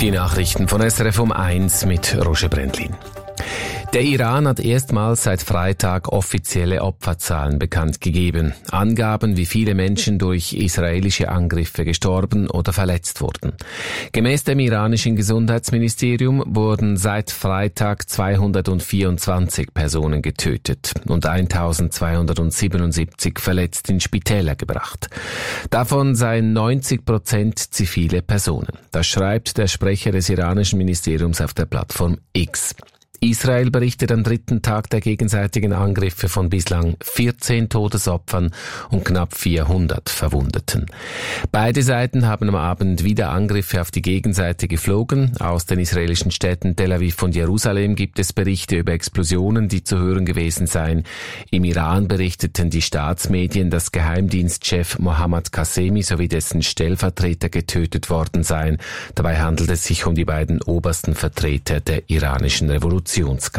Die Nachrichten von SRF um 1 mit Roger Brendlin. Der Iran hat erstmals seit Freitag offizielle Opferzahlen bekannt gegeben. Angaben, wie viele Menschen durch israelische Angriffe gestorben oder verletzt wurden. Gemäß dem iranischen Gesundheitsministerium wurden seit Freitag 224 Personen getötet und 1277 verletzt in Spitäler gebracht. Davon seien 90% zivile Personen. Das schreibt der Sprecher des iranischen Ministeriums auf der Plattform X. Israel berichtet am dritten Tag der gegenseitigen Angriffe von bislang 14 Todesopfern und knapp 400 Verwundeten. Beide Seiten haben am Abend wieder Angriffe auf die Gegenseite geflogen. Aus den israelischen Städten Tel Aviv und Jerusalem gibt es Berichte über Explosionen, die zu hören gewesen seien. Im Iran berichteten die Staatsmedien, dass Geheimdienstchef Mohammad Qasemi sowie dessen Stellvertreter getötet worden seien. Dabei handelt es sich um die beiden obersten Vertreter der iranischen Revolutionsgarden.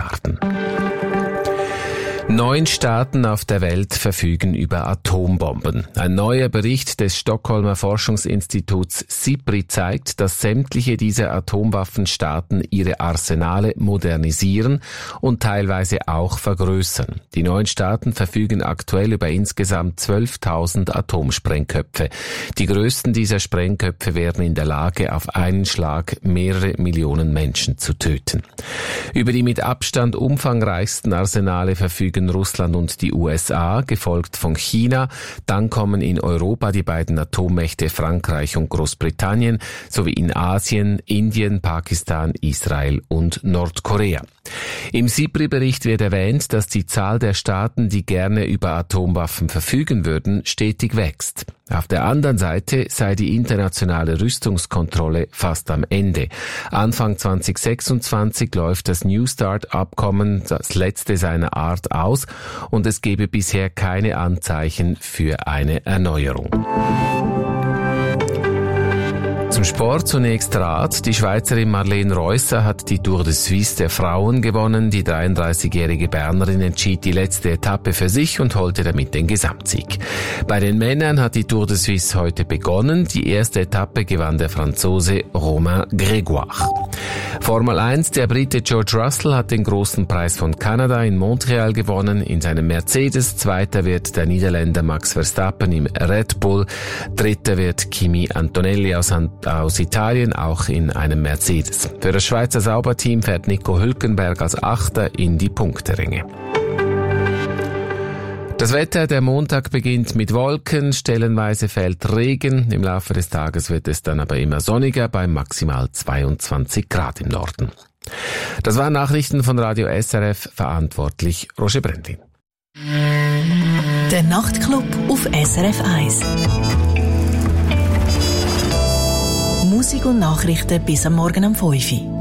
9 Staaten auf der Welt verfügen über Atombomben. Ein neuer Bericht des Stockholmer Forschungsinstituts SIPRI zeigt, dass sämtliche dieser Atomwaffenstaaten ihre Arsenale modernisieren und teilweise auch vergrößern. Die 9 Staaten verfügen aktuell über insgesamt 12.000 Atomsprengköpfe. Die größten dieser Sprengköpfe wären in der Lage, auf einen Schlag mehrere Millionen Menschen zu töten. Über die mit Abstand umfangreichsten Arsenale verfügen Russland und die USA, gefolgt von China. Dann kommen in Europa die beiden Atommächte Frankreich und Großbritannien, sowie in Asien Indien, Pakistan, Israel und Nordkorea. Im SIPRI-Bericht wird erwähnt, dass die Zahl der Staaten, die gerne über Atomwaffen verfügen würden, stetig wächst. Auf der anderen Seite sei die internationale Rüstungskontrolle fast am Ende. Anfang 2026 läuft das New Start-Abkommen, das letzte seiner Art, aus und es gebe bisher keine Anzeichen für eine Erneuerung. Zum Sport zunächst Rad. Die Schweizerin Marlene Reusser hat die Tour de Suisse der Frauen gewonnen. Die 33-jährige Bernerin entschied die letzte Etappe für sich und holte damit den Gesamtsieg. Bei den Männern hat die Tour de Suisse heute begonnen. Die erste Etappe gewann der Franzose Romain Grégoire. Formel 1, der Brite George Russell hat den großen Preis von Kanada in Montreal gewonnen. In seinem Mercedes. Zweiter wird der Niederländer Max Verstappen im Red Bull. Dritter wird Kimi Antonelli aus Italien, auch in einem Mercedes. Für das Schweizer Sauberteam fährt Nico Hülkenberg als Achter in die Punkteränge. Das Wetter, der Montag beginnt mit Wolken, stellenweise fällt Regen. Im Laufe des Tages wird es dann aber immer sonniger bei maximal 22 Grad im Norden. Das waren Nachrichten von Radio SRF, verantwortlich Roger Brendlin. Der Nachtclub auf SRF 1. Musik und Nachrichten bis am Morgen um 5 Uhr.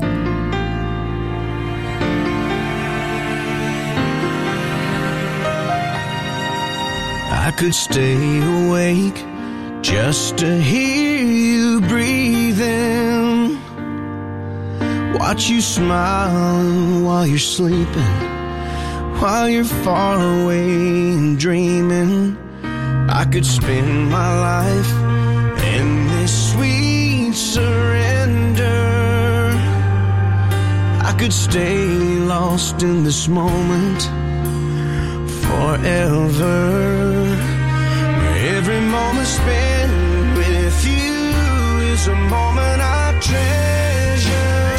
I could stay awake just to hear you breathing, watch you smile while you're sleeping, while you're far away and dreaming. I could spend my life in this sweet surrender. I could stay lost in this moment forever. Every moment spent with you is a moment I treasure.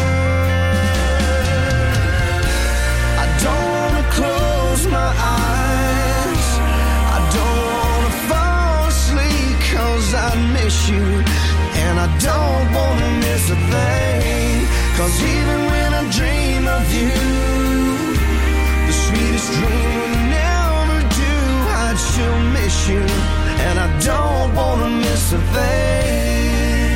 I don't wanna close my eyes, I don't wanna fall asleep 'cause I miss you, and I don't wanna miss a thing, 'cause even when I dream of you, the sweetest dream will never do. I'd still miss you, and I don't wanna miss a thing.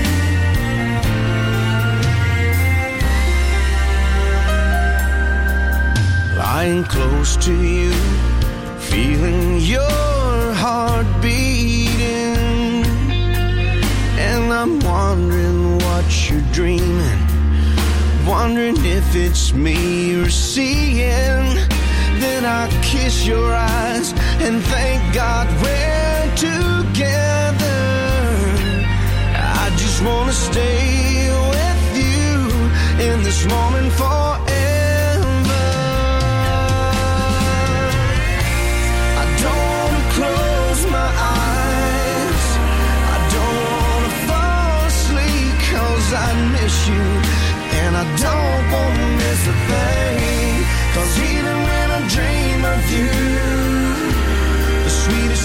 Lying close to you, feeling your heart beating, and I'm wondering what you're dreaming, wondering if it's me you're seeing. Then I kiss your eyes and thank God we're together. I just wanna stay with you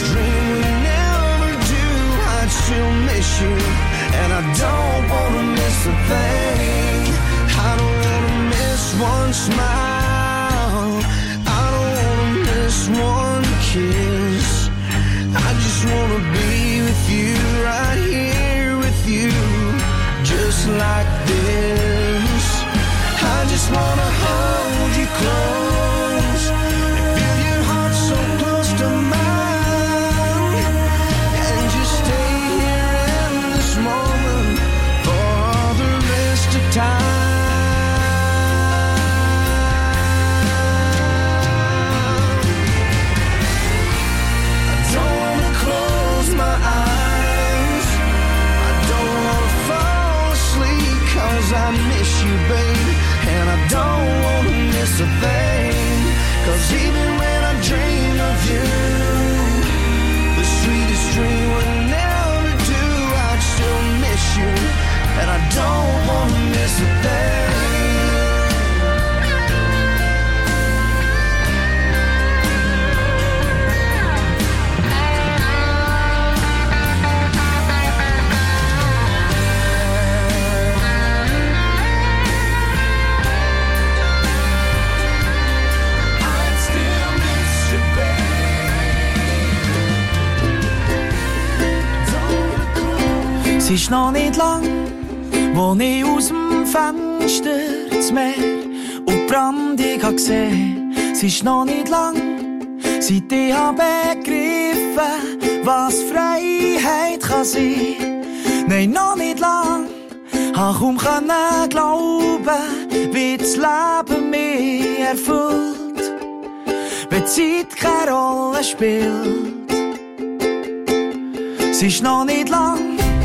sweetest dream would never do, I'd still miss you. And I don't wanna miss a thing. I don't wanna miss one smile. I don't wanna miss one kiss. I just wanna be with you, right here with you, just like this. I just wanna hold you close and feel your heart so close to mine, and just stay here in this moment for all the rest of time. I don't wanna close my eyes, I don't wanna fall asleep, 'cause I miss you, babe. And I don't wanna miss a thing, 'cause even when I dream of you, the sweetest dream would never do, I'd still miss you. And I don't wanna miss a thing. Es ist noch nicht lang, wo ich aus dem Fenster das Meer und die Brandung habe gesehen. Es ist noch nicht lang, seit ich habe begriffen, was Freiheit kann sein. Nein, noch nicht lang, habe kaum können glauben, wie das Leben mich erfüllt, wenn die Zeit keine Rolle spielt. Es ist noch nicht lang,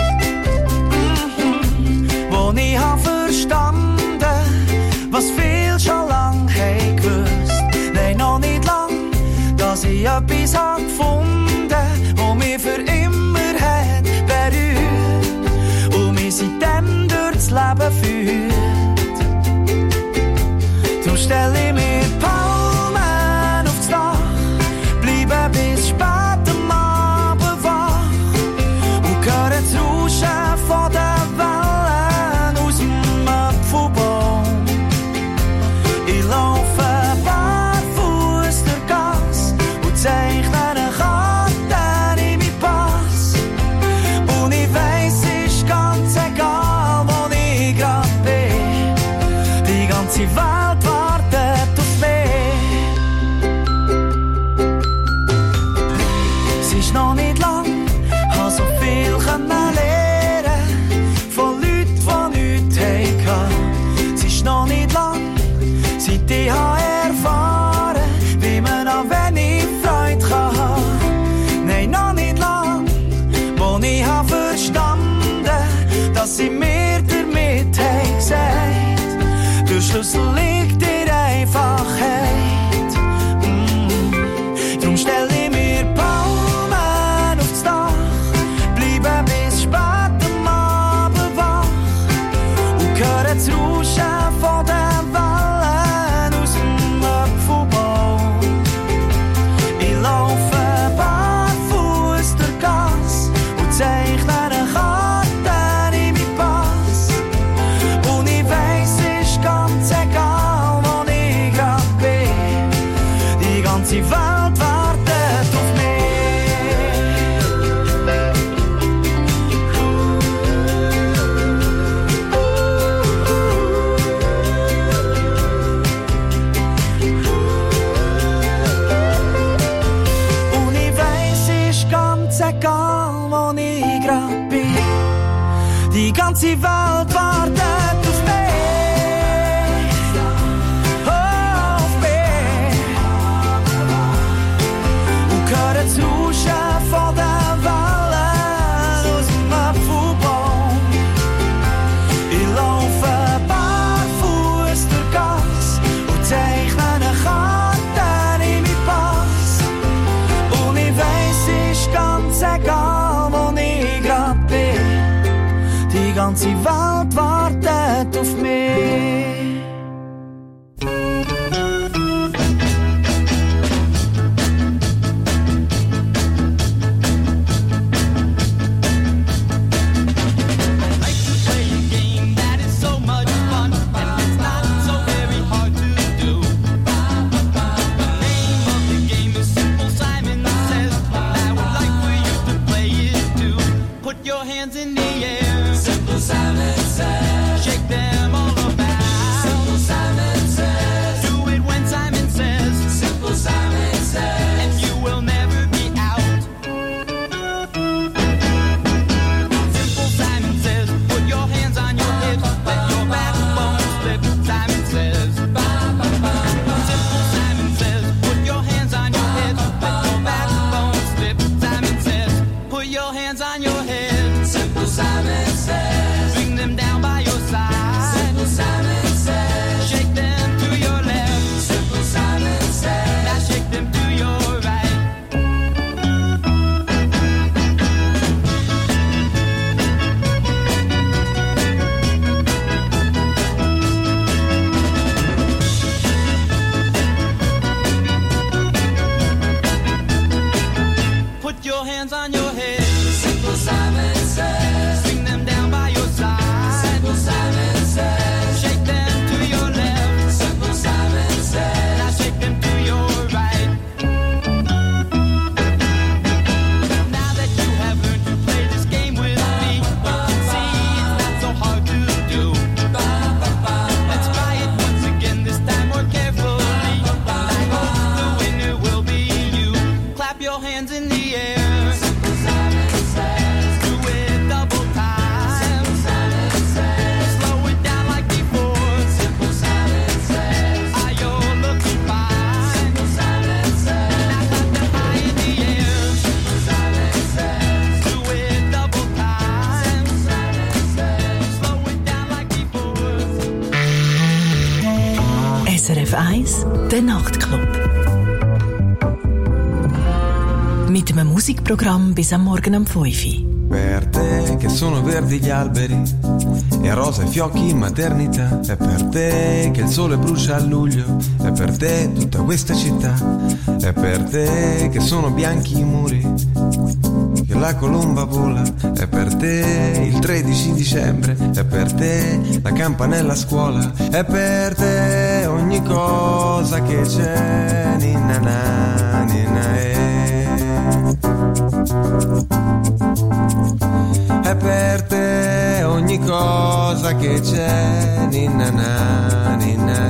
wo ich habe verstanden, was viel schon lang haben gewusst. Nein, noch nicht lang, dass ich etwas habe gefunden, wo mich für immer hat berührt und mich seitdem durch das Leben führt. Darum stelle ich mir Palmen aufs Dach, bleibe bis spät am Abend wach und höre das Rauschen von der Wellen aus dem Apfelbaum. Ich laufe barfuß durch die Gasse und zeichne eine Karte in meinen Pass. Und ich weiss, es ist ganz egal, wo ich grad bin. Die ganze Welt wartet auf mich. Es ist noch nicht lang, habe so viel können lernen von Leuten, die nichts hatten. Es ist noch nicht lang, seit ich habe erfahren, wie man an wenig Freude kann haben. Nein, noch nicht lang, wo ich habe verstanden, dass sie mir damit haben gesagt, der Schlüssel liegt in der Einfachheit. Darum stelle ich mir Palmen aufs Dach, bleibe bis spät am Abend wach und höre das Rauschen von den Wellen aus dem Apfelbaum. Ich laufe barfuß durch die Gasse und zeichne eine Karte in meinen Pass. Und ich weiss, es ist ganz egal, wo ich grad bin. Die ganze Welt wartet auf Und ich weiss, es ist ganz egal, wo ich grad bin. Die ganze Welt wartet auf mich. Oh, auf mich. Und höre das Rauschen von den Wellen aus dem Apfelbaum. Ich laufe barfuß durch die Gasse und zeichne eine Karte in meinen Pass. Und ich weiss, es ist ganz egal, wo ich grad bin. Die ganze Welt wartet auf mich. hands in the air. Simple Simon says. Shake them all about. Simple Simon says. Do it when Simon says. Simple Simon says. And you will never be out. Simple Simon says. Put your hands on your hips. Let your backbone slip. Simon says. Simple Simon says. Put your hands on your hips. Let your backbone slip. Simon says. Put your hands on your head. Simple Simon says. Bring them down by your side. Simple Simon says. Shake them to your left. Simple Simon says. Now shake them to your right. Put your hands on your head. Simple Simon says. Bring them down by your side. Simple Simon says. Shake them to your left. Simple Simon says. Now shake them to your right. Now that you have learned to play this game with me, you can see it's not so hard to do. Let's try it once again, this time more carefully. And I hope the winner will be you. Clap your hands in the air. Do it double time. Slow it down like before. Are you looking fine? Now clap them high in the air. Do it double time. Slow it down like before. SRF 1, der Nachtclub. Mit einem Musikprogramm bis am Morgen um 5 Uhr. Per te che sono verdi gli alberi e rosa i fiocchi in maternità, è per te che il sole brucia a luglio, è per te tutta questa città, è per te che sono bianchi i muri, che la colomba vola, è per te il 13 dicembre, è per te la campanella a scuola, è per te ogni cosa che c'è, ninna na, ninna è per te ogni cosa che c'è, ninna na, ninna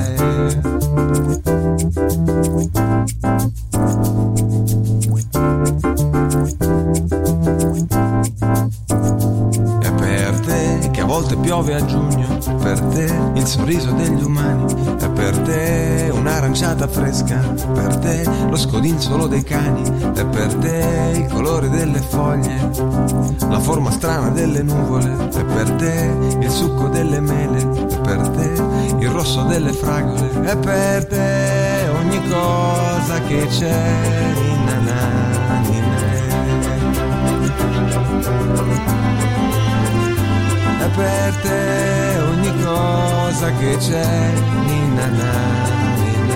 è per te che a volte piove a giugno, per te il sorriso degli umani, è per te un'aranciata fresca, per te lo scodinzolo dei cani, è per te il colore delle foglie, la forma strana delle nuvole, è per te il succo delle mele, è per te il rosso delle fragole, è per te ogni cosa che c'è, ninna na, ninna è per te ogni cosa che c'è, ninna na, ninna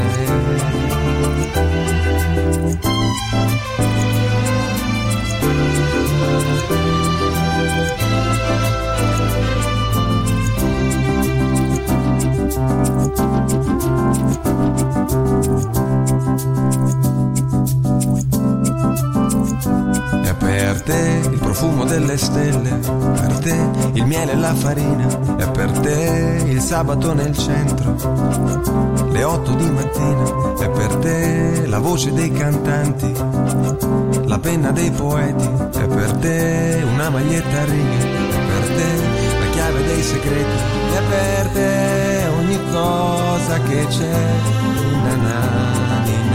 è per te il profumo delle stelle, per te il miele e la farina, è per te il sabato nel centro, le 8 di mattina, è per te la voce dei cantanti, la penna dei poeti, è per te una maglietta a righe, è per te la chiave dei segreti, è per te ogni cosa che c'è, ninna na, ninna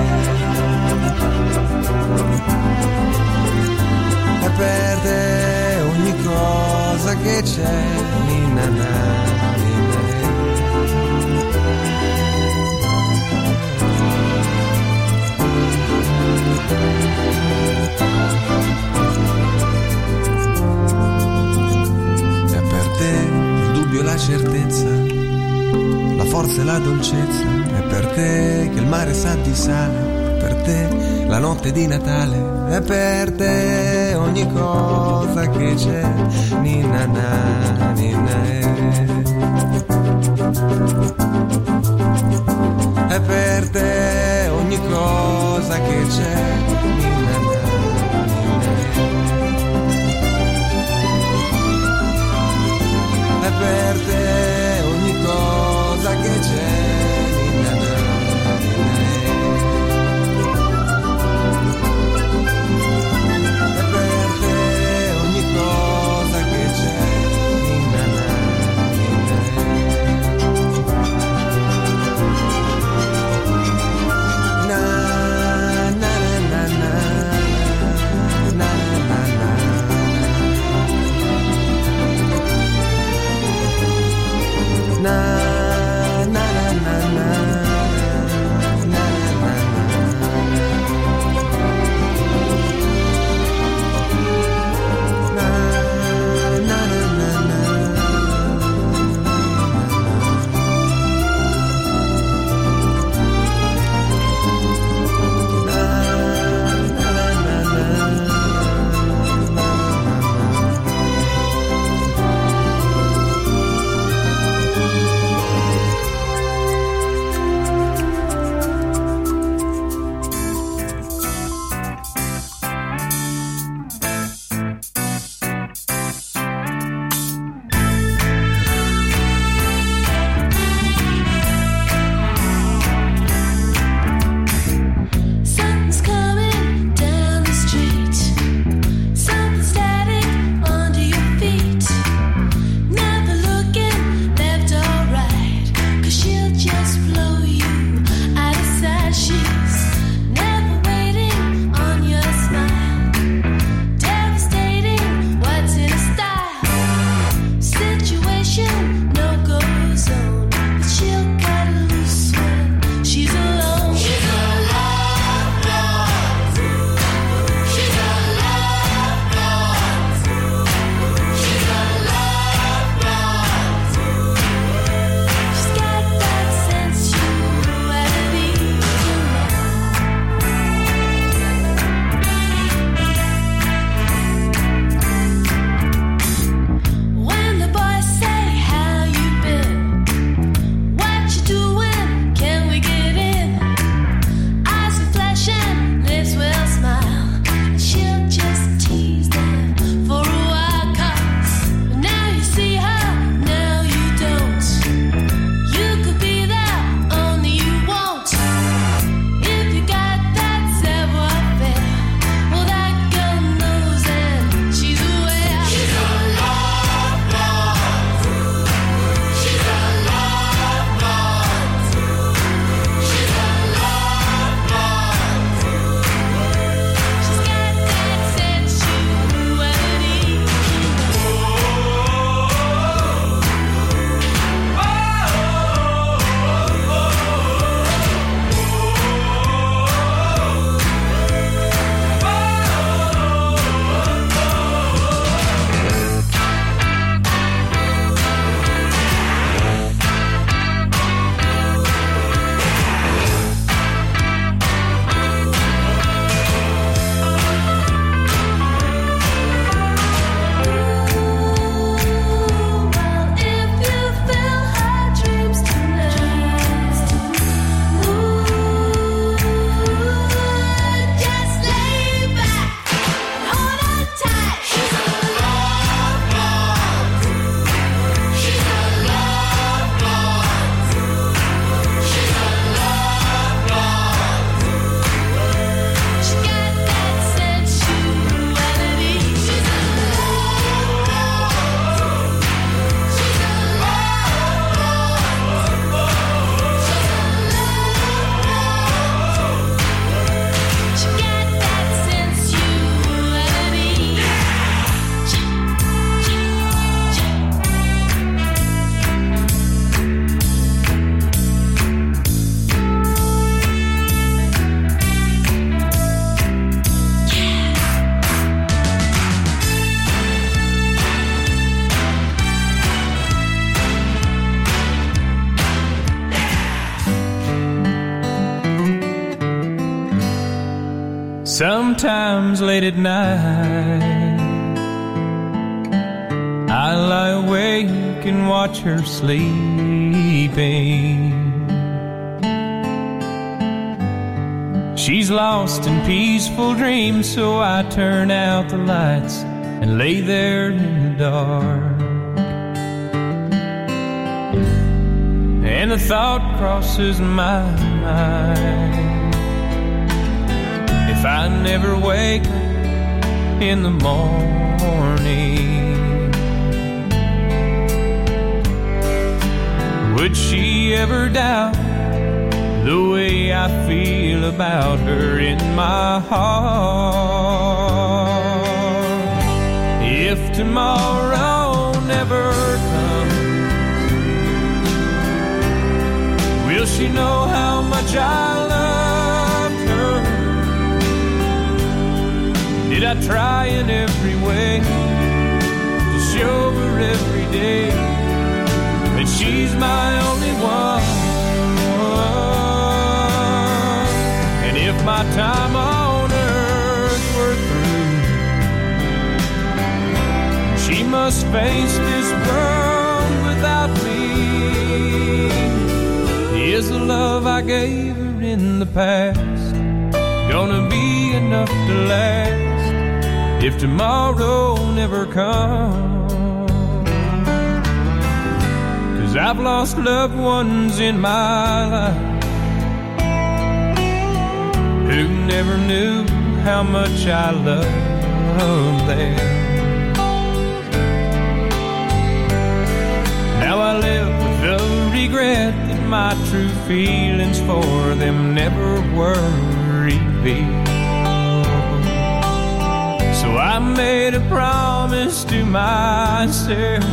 è per te ogni cosa che c'è, ninna na, ninna è per te il dubbio e la certezza, la forza e la dolcezza, è per te che il mare sa di sale, per te la notte di Natale, è per te ogni cosa che c'è, ninna na, ninna è per te ogni cosa che c'è, ninna na, ninna Sometimes late at night I lie awake and watch her sleeping. She's lost in peaceful dreams, so I turn out the lights and lay there in the dark. And a thought crosses my mind: if I never wake up in the morning, would she ever doubt the way I feel about her in my heart? If tomorrow never comes, will she know how much I loved her? Did I try in every way to show her every day that she's my only one? And if my time on earth were through, she must face this world without me. Is the love I gave her in the past gonna be enough to last if tomorrow never comes? 'Cause I've lost loved ones in my life who never knew how much I loved them. Now I live with the regret that my true feelings for them never were revealed. So I made a promise to myself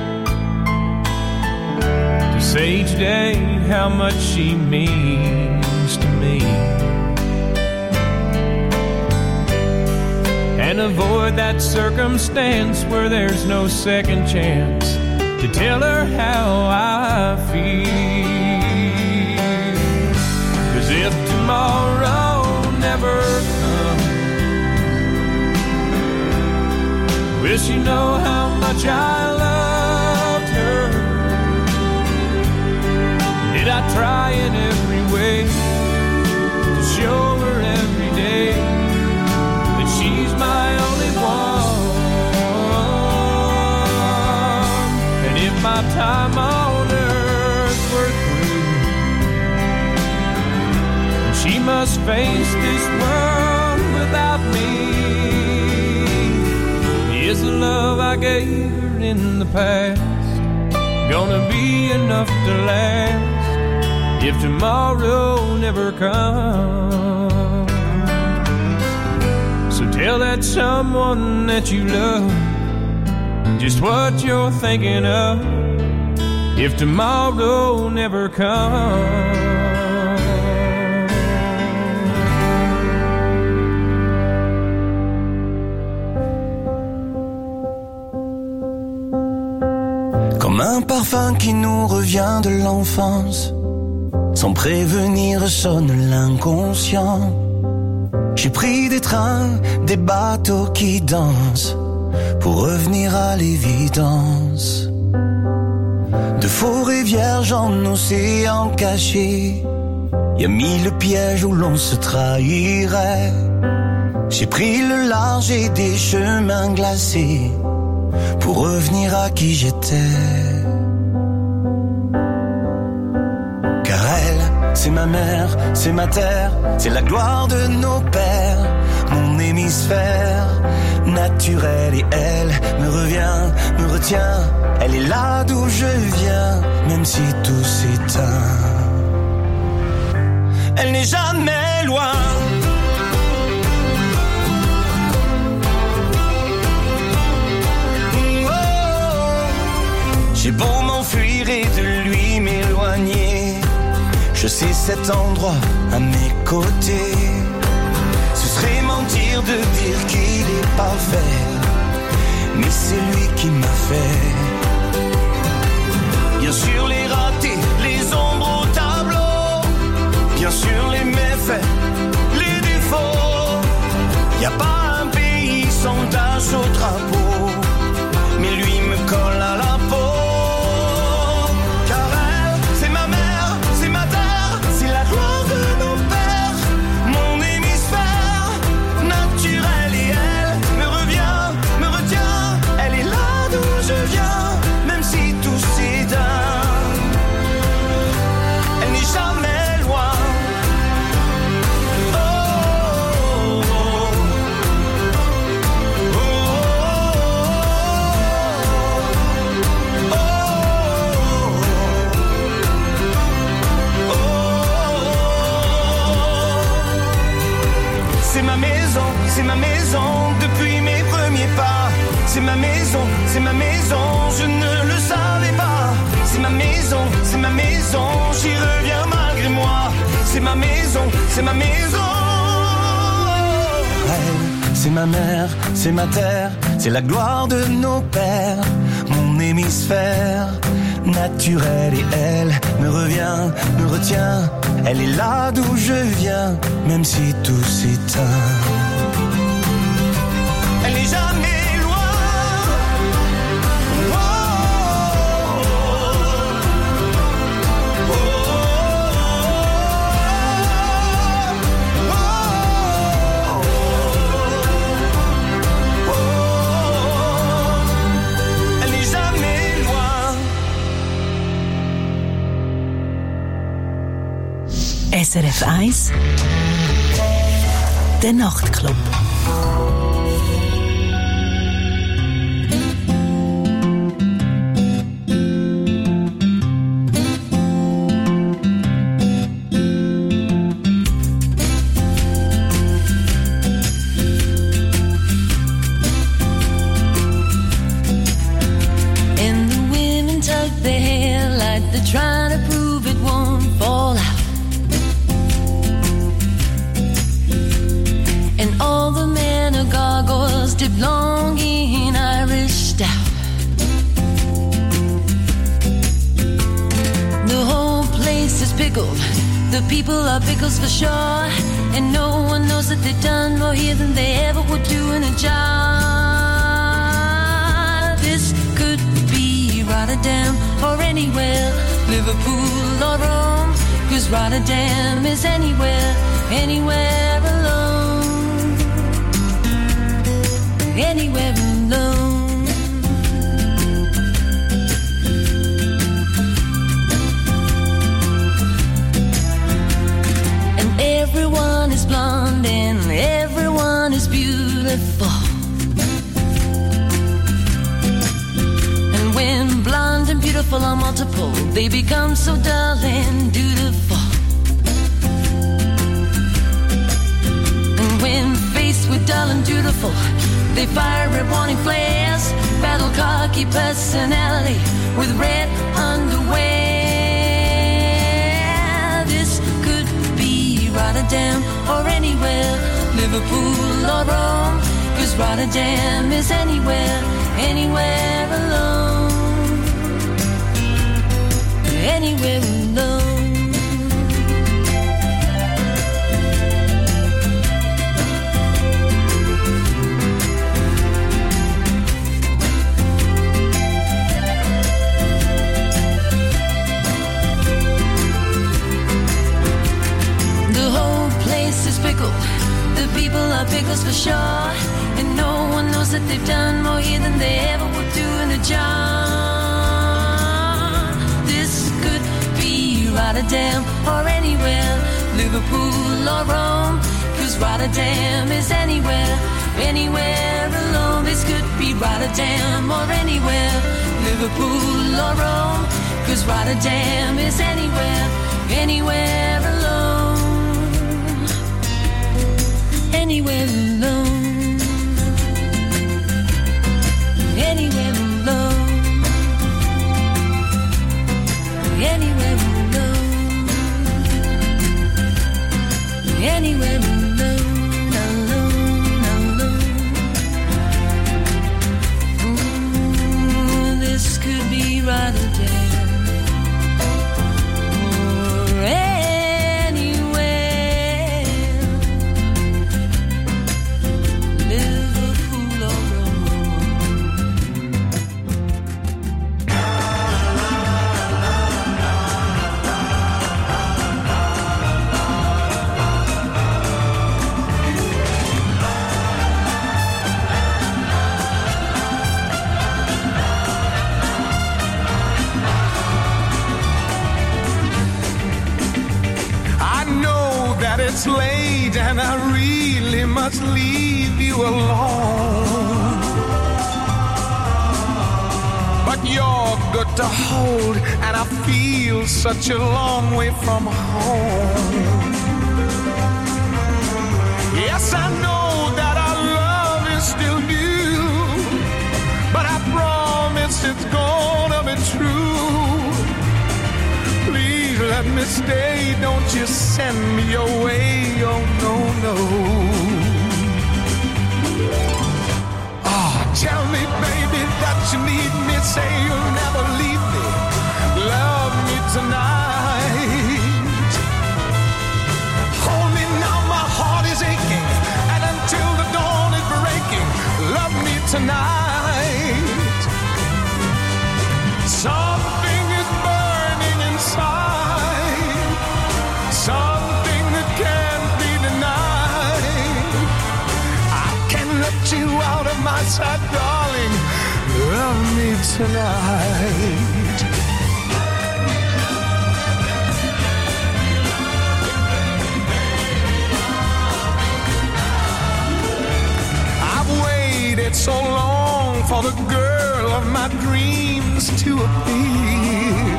to say each day how much she means to me, and avoid that circumstance where there's no second chance to tell her how I feel. 'Cause if tomorrow never comes, will she know how much I loved her? Did I try in every way to show her every day that she's my only one? And if my time on earth were through, she must face this world without me. Is the love I gave her in the past gonna be enough to last if tomorrow never comes? So tell that someone that you love just what you're thinking of if tomorrow never comes. Comme un parfum qui nous revient de l'enfance, sans prévenir sonne l'inconscient. J'ai pris des trains, des bateaux qui dansent pour revenir à l'évidence. De forêts vierges en océan caché, y a mille pièges où l'on se trahirait. J'ai pris le large et des chemins glacés pour revenir à qui j'étais. Car elle, c'est ma mère, c'est ma terre, c'est la gloire de nos pères, mon hémisphère naturel, et elle me revient, me retient. Elle est là d'où je viens, même si tout s'éteint. Elle n'est jamais loin. J'ai beau m'enfuir et de lui m'éloigner, je sais cet endroit à mes côtés. Ce serait mentir de dire qu'il est parfait, mais c'est lui qui m'a fait. Bien sûr les ratés, les ombres au tableau, bien sûr les méfaits, les défauts. c'est ma maison, c'est ma maison, je ne le savais pas. C'est ma maison, j'y reviens malgré moi. C'est ma maison, c'est ma maison. Elle, c'est ma mère, c'est ma terre, c'est la gloire de nos pères. Mon hémisphère naturel et elle me revient, me retient. Elle est là d'où je viens, même si tout s'éteint. Elle n'est jamais loin. Oh, oh, oh, elle n'est jamais loin. SRF 1, der Nachtclub. Trying to prove it won't fall out. And all the men are gargoyles dipped long in Irish stout. The whole place is pickled, the people are pickles for sure. And no one knows that they've done more here than they ever would do in a job. This could be Rotterdam or anywhere, Liverpool or Rome, 'cause Rotterdam is anywhere, anywhere alone, anywhere alone. And everyone is blonde and everyone is beautiful. And when blonde and beautiful are multiple, they become so dull and dutiful. And when faced with dull and dutiful, they fire red warning flares, battle cocky personality with red underwear. This could be Rotterdam or anywhere, Liverpool or Rome, 'cause Rotterdam is anywhere, anywhere alone, anywhere alone. The whole place is pickled, the people are pickles for sure. And no one knows that they've done more here than they ever would do in a job. This could be Rotterdam or anywhere, Liverpool or Rome, 'cause Rotterdam is anywhere, anywhere alone. This could be Rotterdam or anywhere, Liverpool or Rome, 'cause Rotterdam is anywhere, anywhere alone, anywhere alone, anywhere alone, anywhere alone, anywhere alone, alone, alone. Ooh, this could be Rotterdam or anywhere, Liverpool or Rome. It's late and I really must leave you alone, but you're good to hold and I feel such a long way from home. Yes, I know that our love is still new, let me stay, don't you send me away, oh no, no. Oh, tell me, baby, that you need me, say you'll never leave me, love me tonight. Hold me now, my heart is aching, and until the dawn is breaking, love me tonight. Something is burning inside, something that can't be denied. I can't let you out of my sight, darling. Love me tonight. I've waited so long for the girl of my dreams to appear,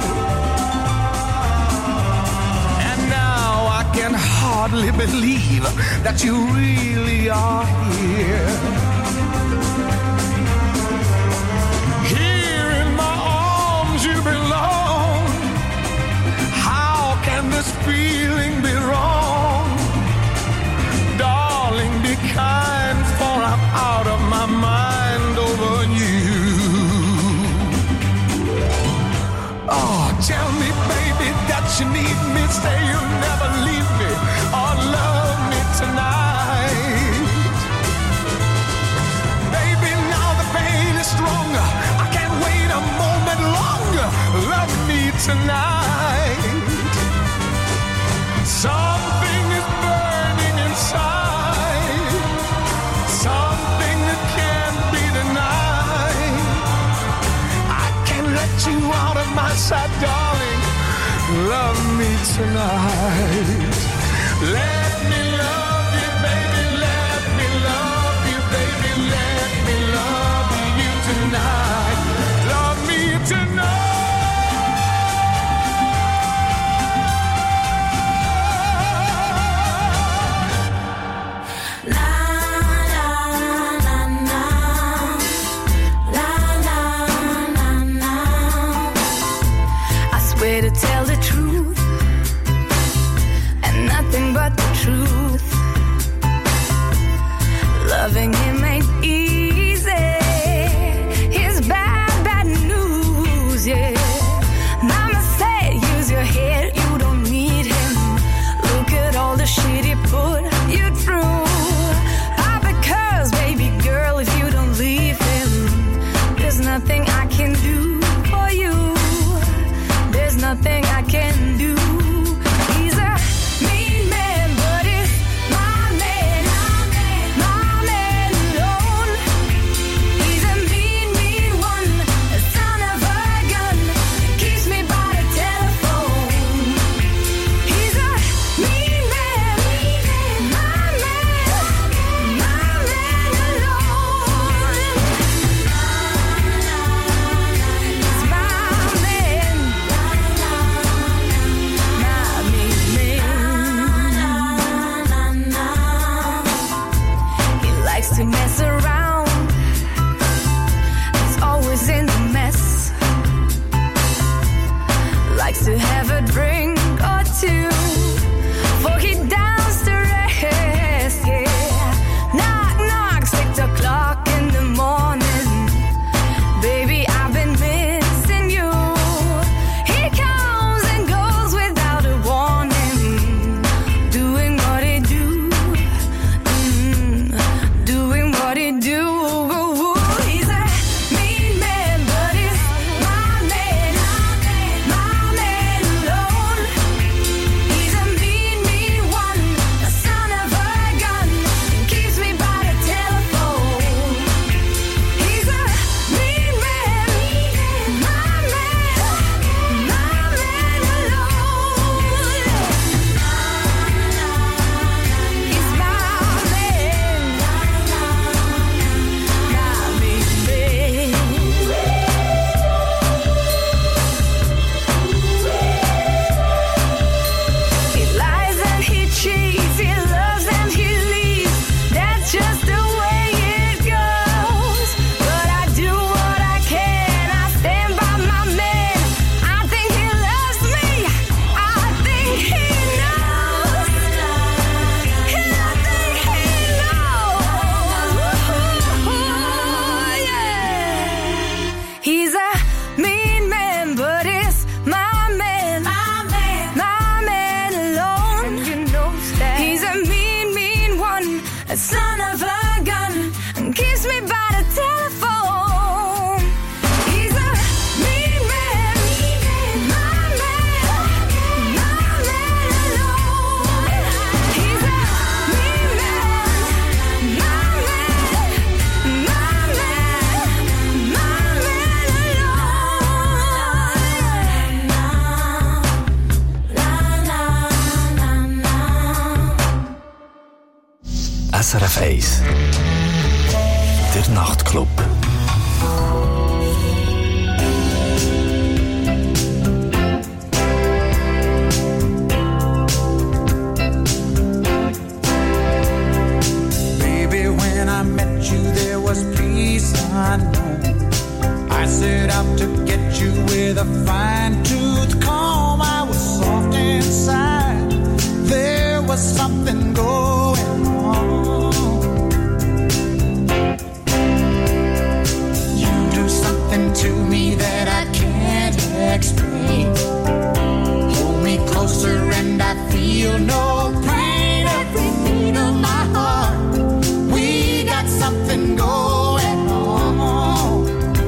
and now I can hardly believe that you really are here. Here in my arms you belong. How can this feeling be wrong? Darling, be kind, for I'm out of my mind over you. Oh, tell me, baby, that you need me. Say you'll never leave me or love me tonight. Baby, now the pain is stronger. I can't wait a moment longer. Love me tonight. Something is burning inside, something that can't be denied. I can't let you out of my sight, darling. Love me tonight. Let me love you, baby. Let me love you, baby. Let me love you tonight. Love me tonight. To tell the truth and nothing but the truth. SRF 1. Der Nachtclub. Baby, when I met you, there was peace unknown. I set out to get you with a fine-tooth comb. I was soft inside. There was something going on. You do something to me that I can't explain. Hold me closer and I feel no pain. Every beat of my heart, we got something going on.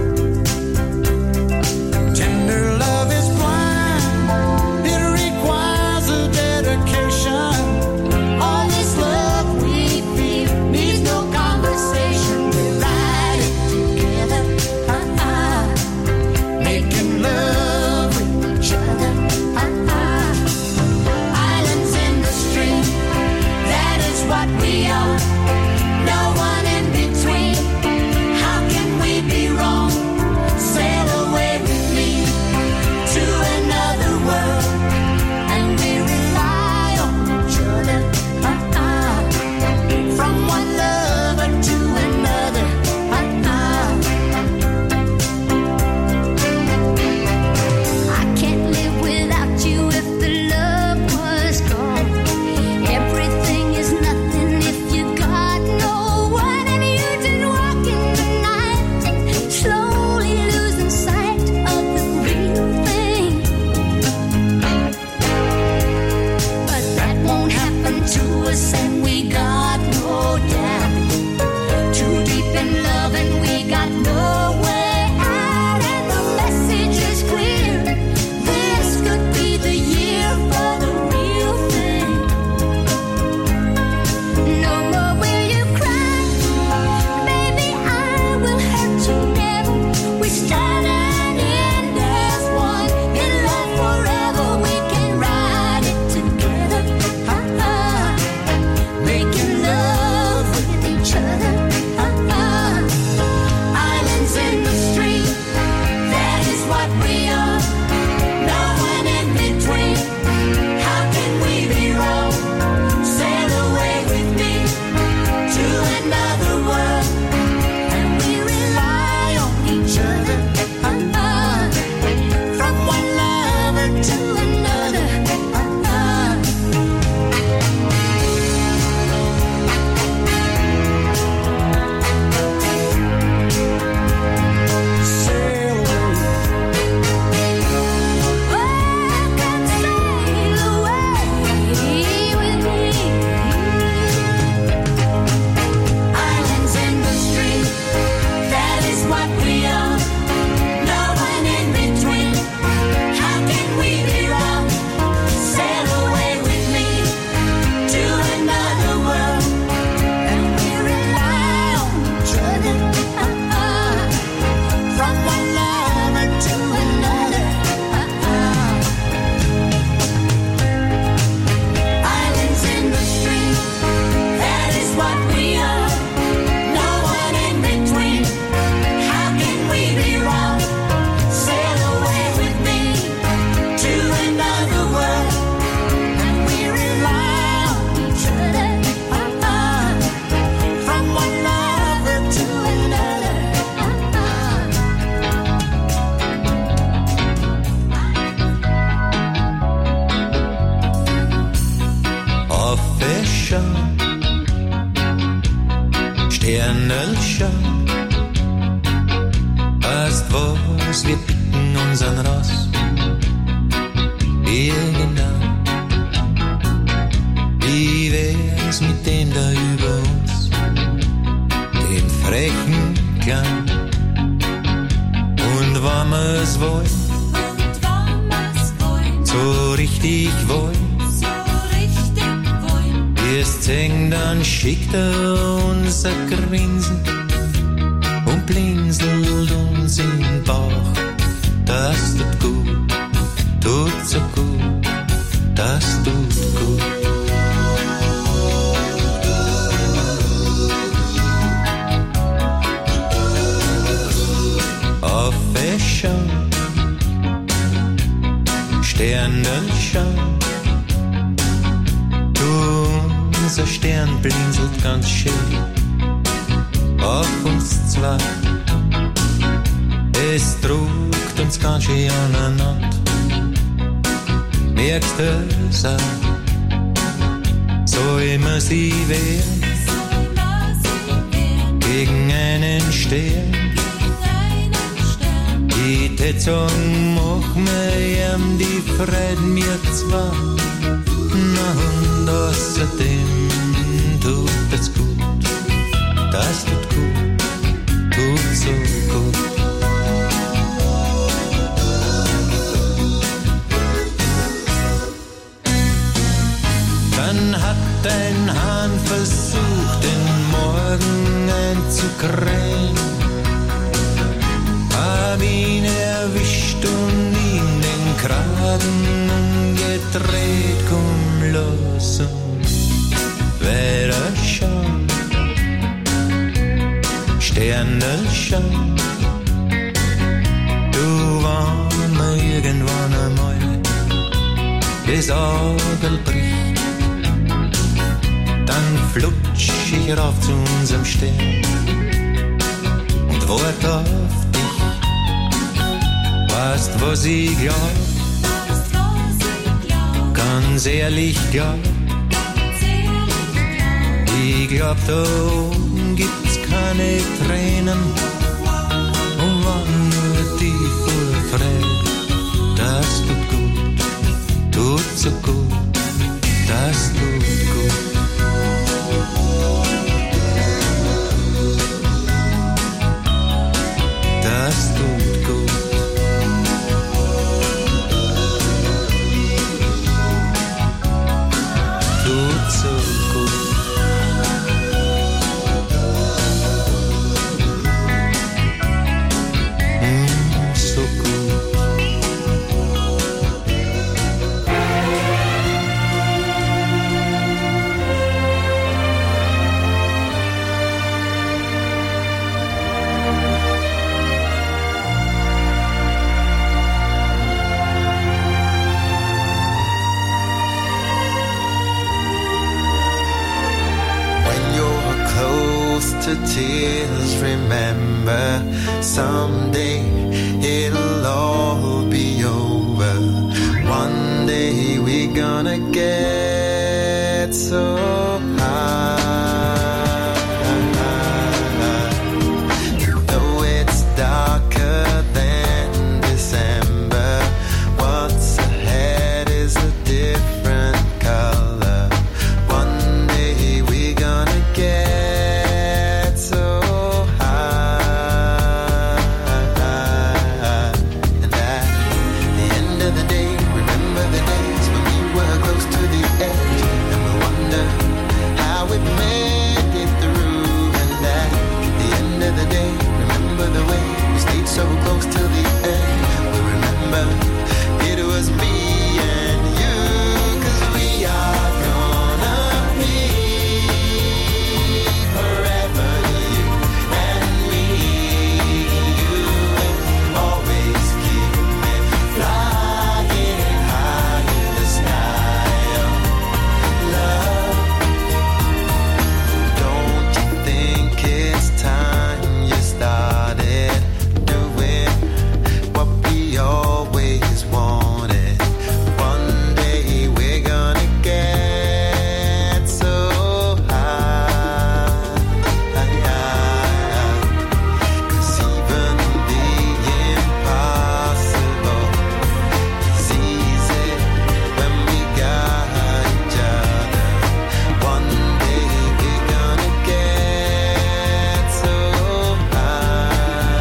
Tender love is blind. It requires a dedication. All this love we feel needs no conversation. We ride it together, making love with each other. Islands in the stream, that is what we are. No one in between. How can we be wrong? Sail away with me to another world, and we rely on each other. From one lover to another. I can't live without you if the love was gone. Everything is nothing if you got no one, and you just walk in the night, slowly losing sight of the real thing. But that won't happen to us, and we got no doubt. Too deep in love, and we got no way out, and the message is clear. This could be the year for the real thing. No more will you cry, baby, I will hurt you never. We start and end as one. In love forever, we can ride it together. Making love with each other. Islands in the stream, that is what we are. No one in between. How can we be wrong? Sail away with me to another world, and we rely on each other. From one lover to another. Sail away. Oh, come sail away with me. Islands in the stream, that is what we are. No one in between. How can we be wrong? Sail away with me to another world, and we rely on each other. From one lover to another. Islands in the stream, that is what we are. No one in between. How can we be wrong? Sail away with me to another world, and we rely on each other. From one lover to another. Fischer, Sternelscher, weißt was, wir picken unseren Ross. Irgendwann, wie wär's mit dem da über uns, dem frechen Klang? Und wenn wir's wollen, so richtig wollen, wirst sehen, dann schickt uns ein Grinsen und blinzelt uns in den Bauch. Das tut gut, tut so gut, das tut gut. Sternenschein. Unser Stern blinzelt ganz schön auf uns zwei. Es druckt uns ganz schön aneinander. Merkst du es auch? So immer sie wehren gegen einen Stern. Ich tät sagen, mach mir ihm die Freude mir zwar. Na und außerdem tut das gut, das tut gut, tut so gut. Dann hat ein Hahn versucht, den Morgen einzukrähen, hab ihn erwischt und ihm den Kragen umgedreht. Komm los und weiter schauen, Sternenschein. Du, wann mir irgendwann einmal das Auge bricht, dann flutsch ich rauf zu unserem Stern und wart auf dich. Weißt, was ich glaub? Ganz ehrlich glaub, ich glaub, da oben gibt's keine Tränen, und wann nur die Vorfreude, das tut gut, tut so gut, das tut gut. Das tut gut. Tut so gut. So gut. To tears, remember someday it'll all be over. One day we're gonna get so high. Though it's darker than December, what's ahead is a different color. One day we're gonna get so close to the end. We remember it was me and you, 'cause we are gonna be forever, you and me. You will always keep me flying high in the sky of love. Don't you think it's time you started what we always wanted? One day we're gonna get so high. 'Cause even the impossible is easy when we got each other. One day we're gonna get so high.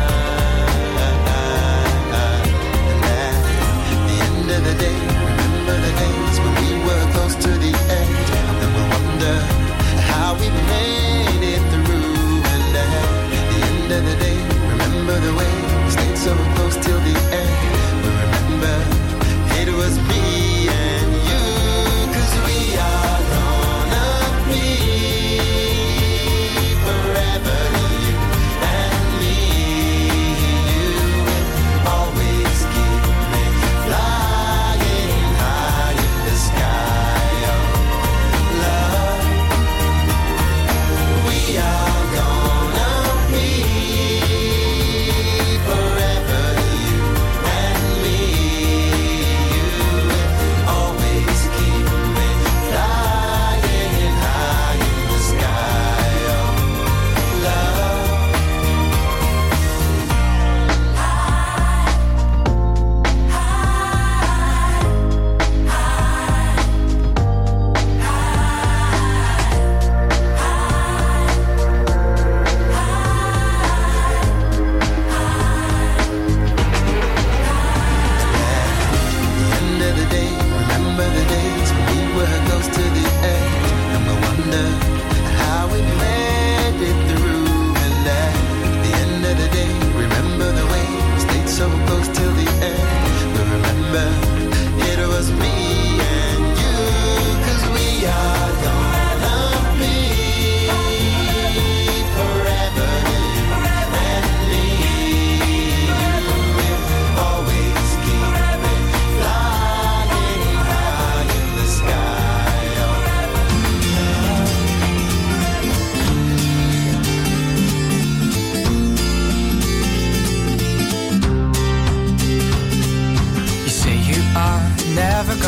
The day, remember the days when we were close to the edge, and then we'll wonder how we made it through. And at the end of the day, remember the way we stayed so close till the end. We remember it was me and you, 'cause we are gonna be forever, you and me. You will always keep me flying.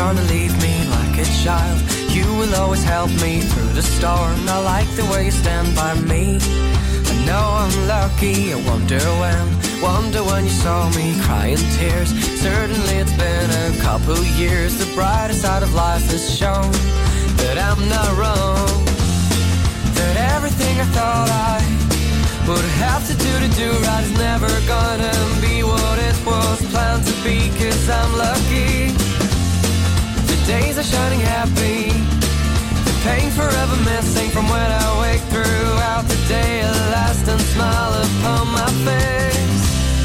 gonna leave me like a child. You will always help me through the storm. I like the way you stand by me. I know I'm lucky, I wonder when you saw me crying tears. Certainly it's been a couple years. The brighter side of life has shown that I'm not wrong, that everything I thought I would have to do right is never gonna be what it was planned to be. 'Cause I'm lucky, the days are shining happy, the pain forever missing from when I wake throughout the day. A lasting smile upon my face.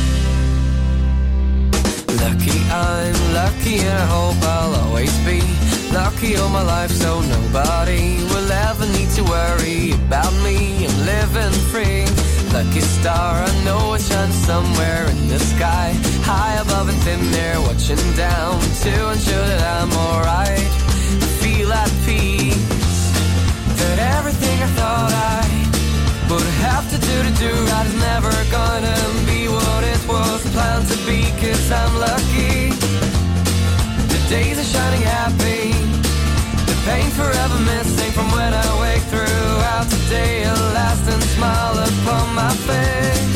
Lucky, I'm lucky, and I hope I'll always be lucky all my life, so nobody will ever need to worry about me. I'm living free. Lucky star, I know it shines somewhere in the sky, high above and thin there, watching down to ensure that I'm alright. I feel at peace, that everything I thought I would have to do right is never gonna be what it was planned to be. 'Cause I'm lucky, the days are shining happy, the pain forever missing from when I wake throughout the day. A lasting smile upon my face.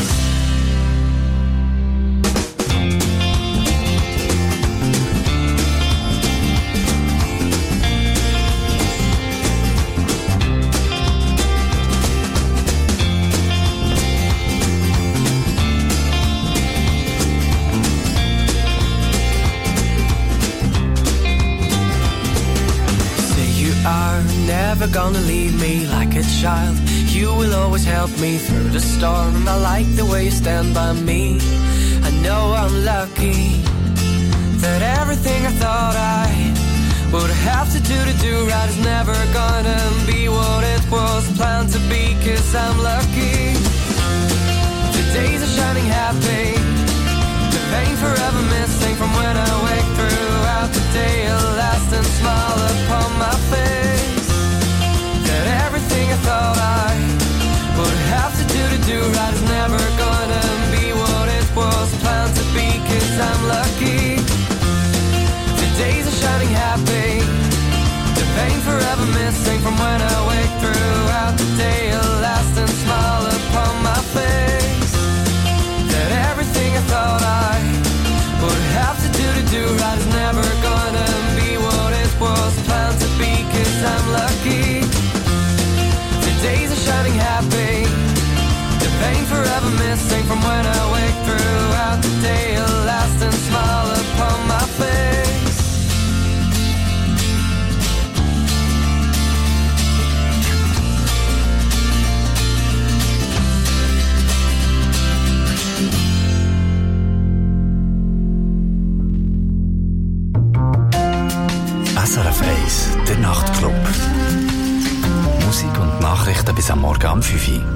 Never gonna leave me like a child. You will always help me through the storm. I like the way you stand by me. I know I'm lucky, that everything I thought I would have to do right is never gonna be what it was planned to be. 'Cause I'm lucky, the days are shining happy, the pain forever missing from when I wake throughout the day. A lasting smile upon my face, that everything I thought I would have to do right is never gonna be what it was planned to be. 'Cause I'm lucky, the days are shining happy, the pain forever missing from when I wake throughout the day. A lasting smile upon my face, that everything I thought I would have to do right is never gonna be what it was planned to be. 'Cause I'm lucky, days are shining happy, the pain forever missing from when I wake throughout the day. A lasting smile upon my face. SRF 1, der Nachtclub. Musik und Nachrichten bis am Morgen um 5 Uhr.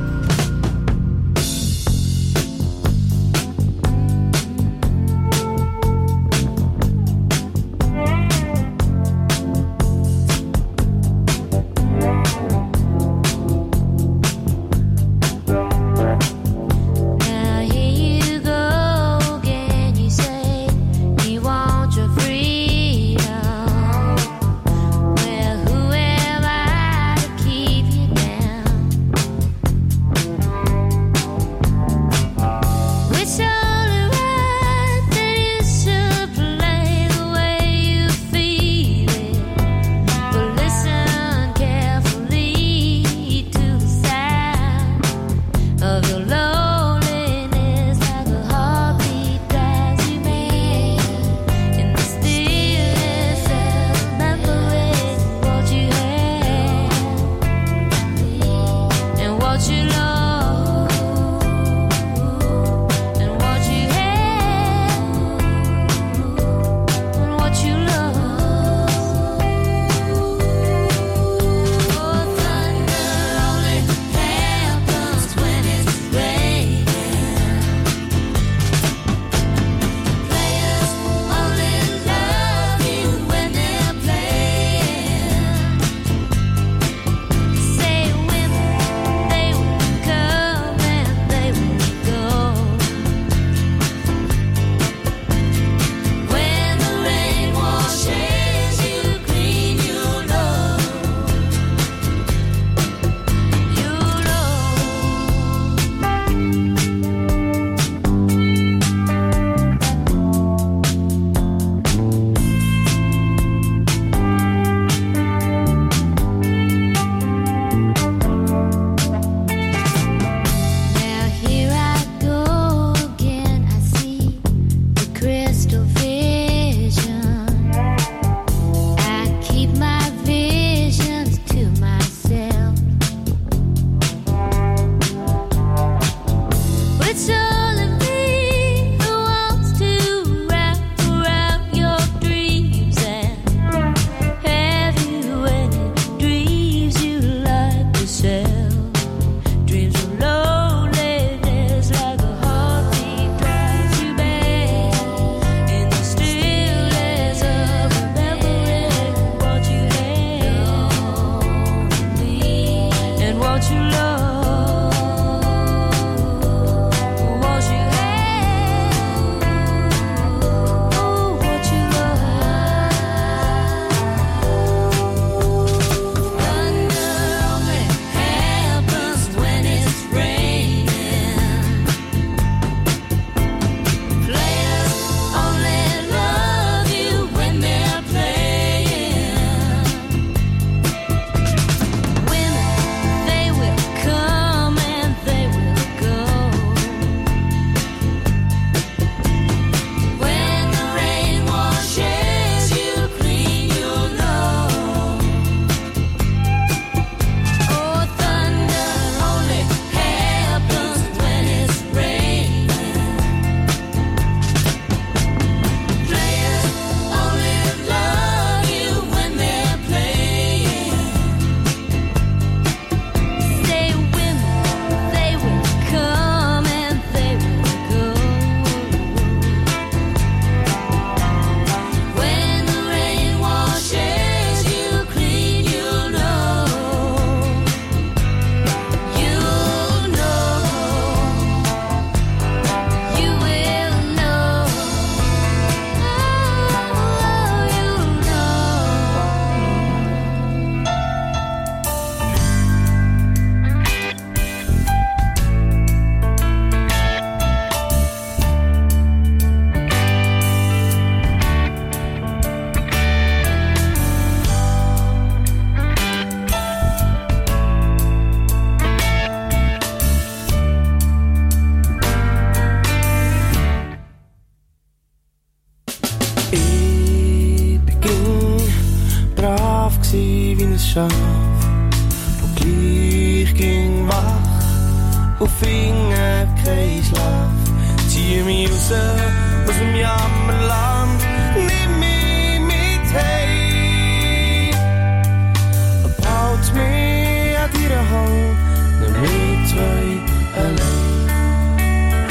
Schaf, wo gleich ging wach und finde keinen Schlaf. Zieh mich raus aus dem Jammerland, nimm mich mit heim. Halt mich an deiner Hand, nimm mich zwei allein.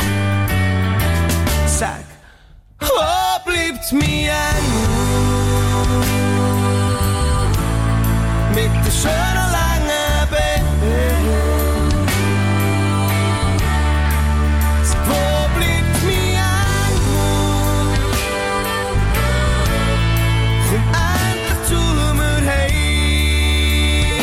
Sag, wo bleibt mir mit der schönen langen Beine? Wo bleibt mir komm endlich zu mir heim.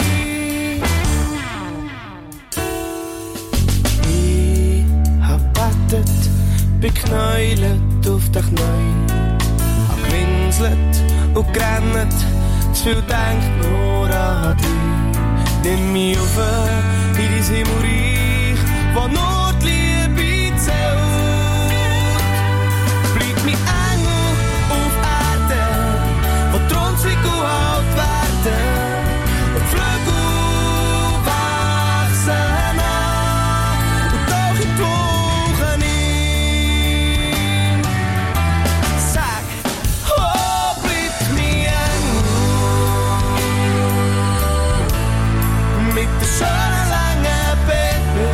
Ich hab bettet, beknäulet auf den Knien, hab gewinselt und gerannt, zu viel denkt nur an dich. Nimm mich auf in dein Himmelreich, wo nur die Liebe zählt. Bleib mein Engel auf Erde, wo Thronzweige halt werden und Flügel wachsen an und doch in die Wochen ein. Sag, wo bleibt mir mit der schönen langen Beine?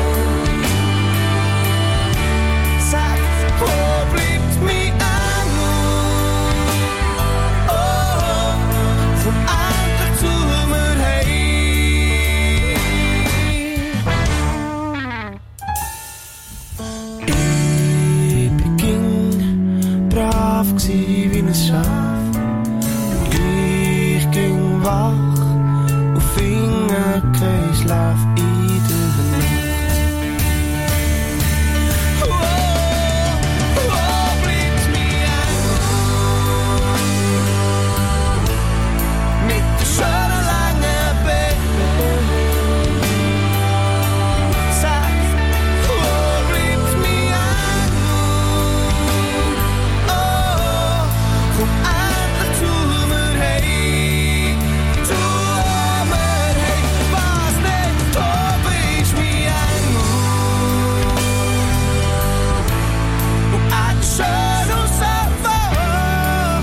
Sag, wo bleibt mein Engel? Oh, komm endlich zu mir heim. Ich bin brav gsi wie ein Schaf und gleich ging wach und finde keinen Schlaf in der Nacht. Wo bleibt mir mit der schönen langen Beine? Sag, wo bleibt mir oh, komm endlich zu mir heim. Zu mir heim, was nicht, du bist mein Engel. Und alles schön und so wahr.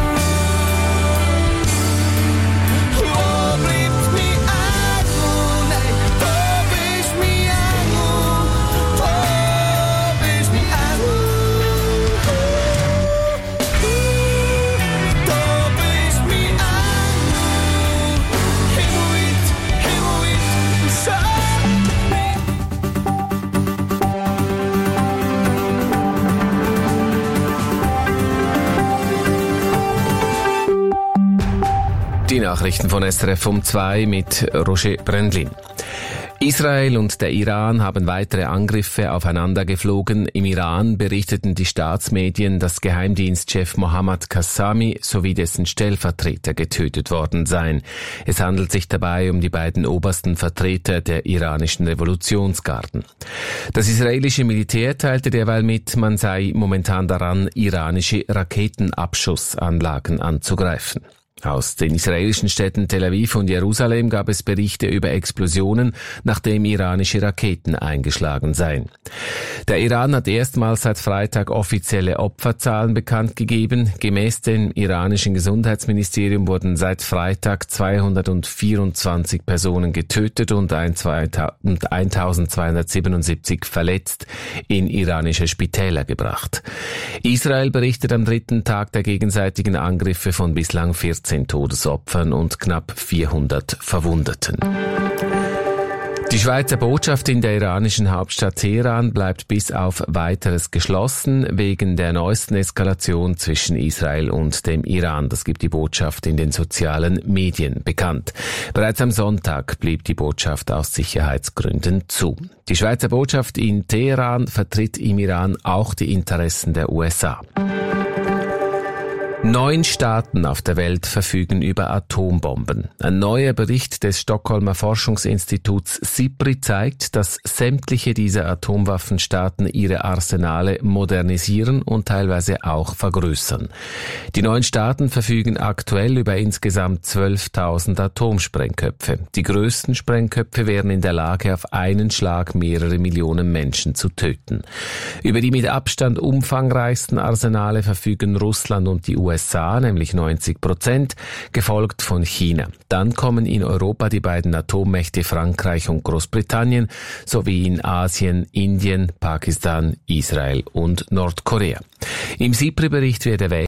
Wo bleibt mein Engel? Nein, du bist mein Engel. Du bist mein Engel. Du bist mein Engel. Himmelweit, schön. Die Nachrichten von SRF um 2 mit Roger Brendlin. Israel und der Iran haben weitere Angriffe aufeinander geflogen. Im Iran berichteten die Staatsmedien, dass Geheimdienstchef Mohammad Qassami sowie dessen Stellvertreter getötet worden seien. Es handelt sich dabei um die beiden obersten Vertreter der iranischen Revolutionsgarden. Das israelische Militär teilte derweil mit, man sei momentan daran, iranische Raketenabschussanlagen anzugreifen. Aus den israelischen Städten Tel Aviv und Jerusalem gab es Berichte über Explosionen, nachdem iranische Raketen eingeschlagen seien. Der Iran hat erstmals seit Freitag offizielle Opferzahlen bekannt gegeben. Gemäß dem iranischen Gesundheitsministerium wurden seit Freitag 224 Personen getötet und 1277 verletzt in iranische Spitäler gebracht. Israel berichtet am dritten Tag der gegenseitigen Angriffe von bislang 14 Todesopfern und knapp 400 Verwundeten. Die Schweizer Botschaft in der iranischen Hauptstadt Teheran bleibt bis auf Weiteres geschlossen, wegen der neuesten Eskalation zwischen Israel und dem Iran. Das gibt die Botschaft in den sozialen Medien bekannt. Bereits am Sonntag blieb die Botschaft aus Sicherheitsgründen zu. Die Schweizer Botschaft in Teheran vertritt im Iran auch die Interessen der USA. 9 Staaten auf der Welt verfügen über Atombomben. Ein neuer Bericht des Stockholmer Forschungsinstituts SIPRI zeigt, dass sämtliche dieser Atomwaffenstaaten ihre Arsenale modernisieren und teilweise auch vergrößern. Die 9 Staaten verfügen aktuell über insgesamt 12.000 Atomsprengköpfe. Die größten Sprengköpfe wären in der Lage, auf einen Schlag mehrere Millionen Menschen zu töten. Über die mit Abstand umfangreichsten Arsenale verfügen Russland und die USA, nämlich 90%, gefolgt von China. Dann kommen in Europa die beiden Atommächte Frankreich und Großbritannien, sowie in Asien Indien, Pakistan, Israel und Nordkorea. Im SIPRI-Bericht wird erwähnt,